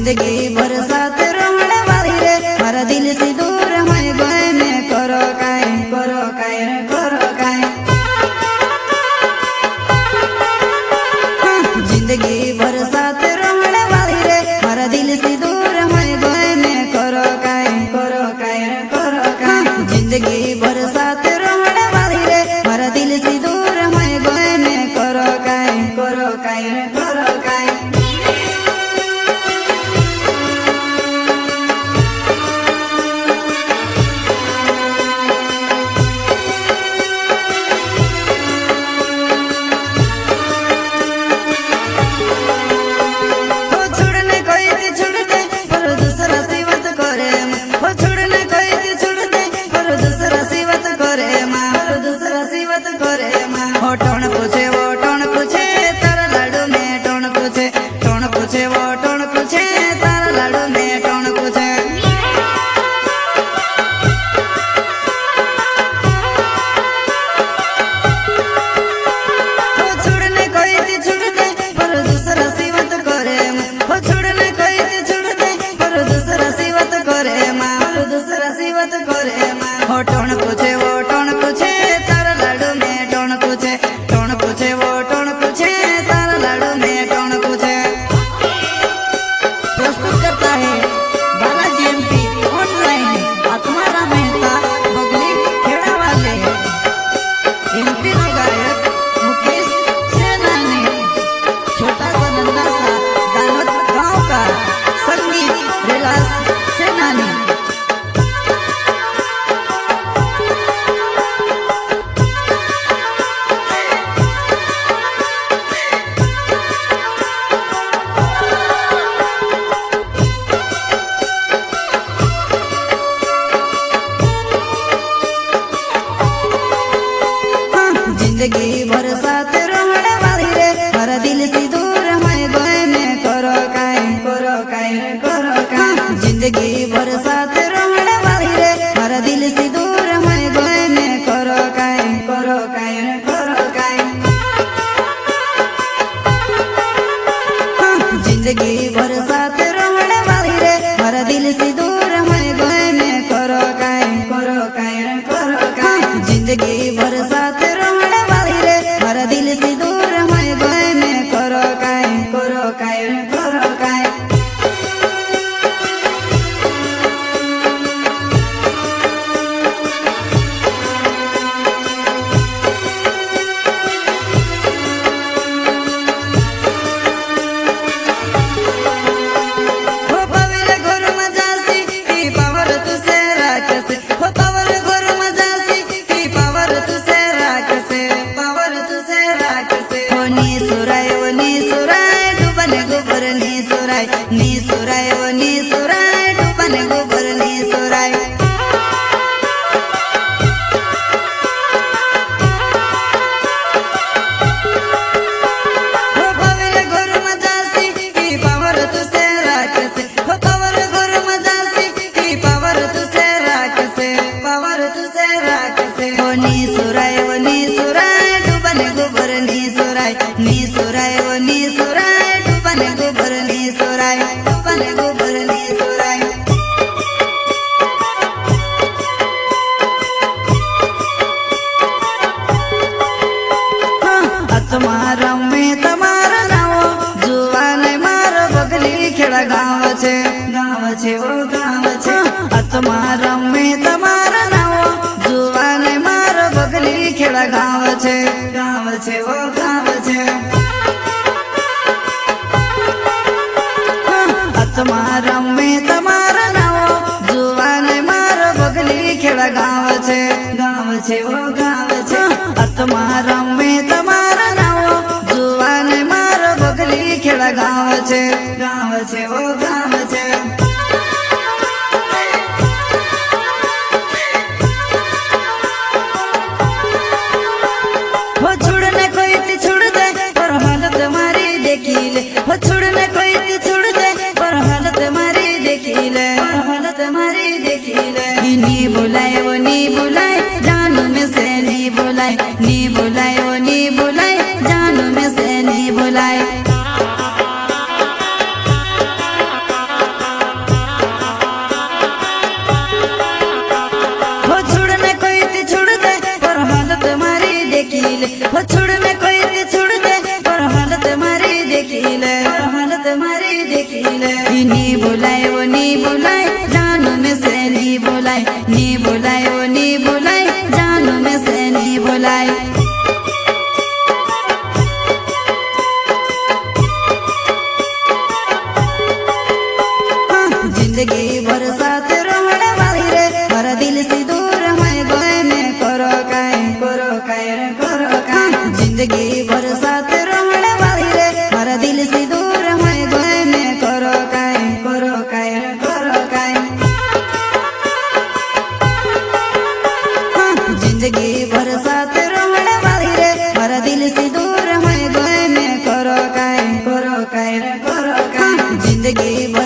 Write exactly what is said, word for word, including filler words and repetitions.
जिंदगी भर साथ रहने वाली रे मारा दिल से दूर मैं गए मैं करो काय करो काय करो काय जिंदगी भर साथ रहने वाली रे मारा दिल से दूर मैं गए मैं करो काय करो काय करो काय जिंदगी भर साथ रहने वाली रे मारा दिल से दूर मैं गए मैं करो काय करो काय करो काय टोन पूछे वो टोन पूछे तारा लाडू में टोन पूछे टोन पूछे वो टोन पूछे तारा लाडू में टोन पूछे वो छोड़ने कोई थी छोड़ दे पर दूसरा सिवत करे वो छोड़ने कोई थी छोड़ दे पर दूसरा सिवत करे माँ पर दूसरा सिवत करे माँ वो टोन पूछे वो टोन पूछे तारा लाडू में टोन पूछे टोन पूछे वो टोन पूछे तारा लाडू में टोन पूछे प्रस्तुत करता है बालाजी एमपी ऑनलाइन आत्माराम मेहता बगली खेड़ा वाले एमपी का गायक मुकेश सेनानी छोटा सा नंदा सा दानोद गांव का संगीत विलास सेनानी जिंदगी भर साथ रहने वाली रे हर दिल से दूर मैं गए मैं करो काय करो काय करो काय जिंदगी भर साथ रहने वाली रे हर दिल से दूर मैं गए मैं करो काय करो काय करो काय जिंदगी भर साथ रहने वाली रे हर दिल से दूर मैं गए मैं करो काय करो काय करो काय जिंदगी भर साथ रहने वाली रे हर दिल से दूर मैं गए मैं करो काय करो काय करो काय हो पविर घोर मजासी ई पावर तुसे राखसे हो पवर घोर मजासी ई पावर तुसे राखसे पावर तुसे राखसे हो नी सुराय वो नी सुराय डूबन गोबर नी सुराय नी सुराय वो नी सुराय डूबन गोबर नी सुराय हो पविर घोर मजासी ई पावर तुसे राखसे हो पवर घोर मजासी ई पावर तुसे राखसे पावर तुसे राखसे हो नी सुराय वो नी सुराय डूबन गोबर नी सुराय नी सुराय वो नी सुराय डूबन गोबर नी सुराय डूबन गोबर नी सुराय तुम्हारा में तुम्हारा नाव जुवान मारो बगली खेड़ा गाँव छे गाँव छे वो गाँव छे तुम्हारा में तुम्हारा नाव जुवान मारो बगली खेड़ा गाँव छे गाँव छे वो गाँव छे तुम्हारा में तुम्हारा नाव जुवान मारो बगली खेड़ा गाँव छे गाँव छे वो गाँव छे तुम्हारा में तुम्हारा नाव जुवान मारो बगली खेड़ा गाँव छे गाँव छे वो गाँव छे हो छोड़ने कोई थी छोड़ दे पर हालत मारी देखी ले हो छोड़ने कोई थी छोड़ दे पर हालत मारी देखी ले पर हालत मारी देखी ले नी बुलाए वो नी बुलाए जानू में से नी बुलाए नी बुलाए वो नी बुलाए जानू में से नी बुलाए हो छुड़ में कोई के छुड़ दे और हालत मारी देखिले और हालत मारी देखिले नी बुलाए वो नी बुलाए जानू में से नी बुलाए नी बुलाए वो नी बुलाए जानू में से नी बुलाए जिंदगी भर साथ रहने वाली रे हर दिल से दूर है गोए में करो काय करो काय रे करो काय जिंदगी भर साथ रहने वाली रे हर दिल से दूर है गोए में करो काय करो काय रे करो काय जिंदगी भर साथ रहने वाली रे हर दिल से दूर है गोए में करो काय करो काय रे करो काय जिंदगी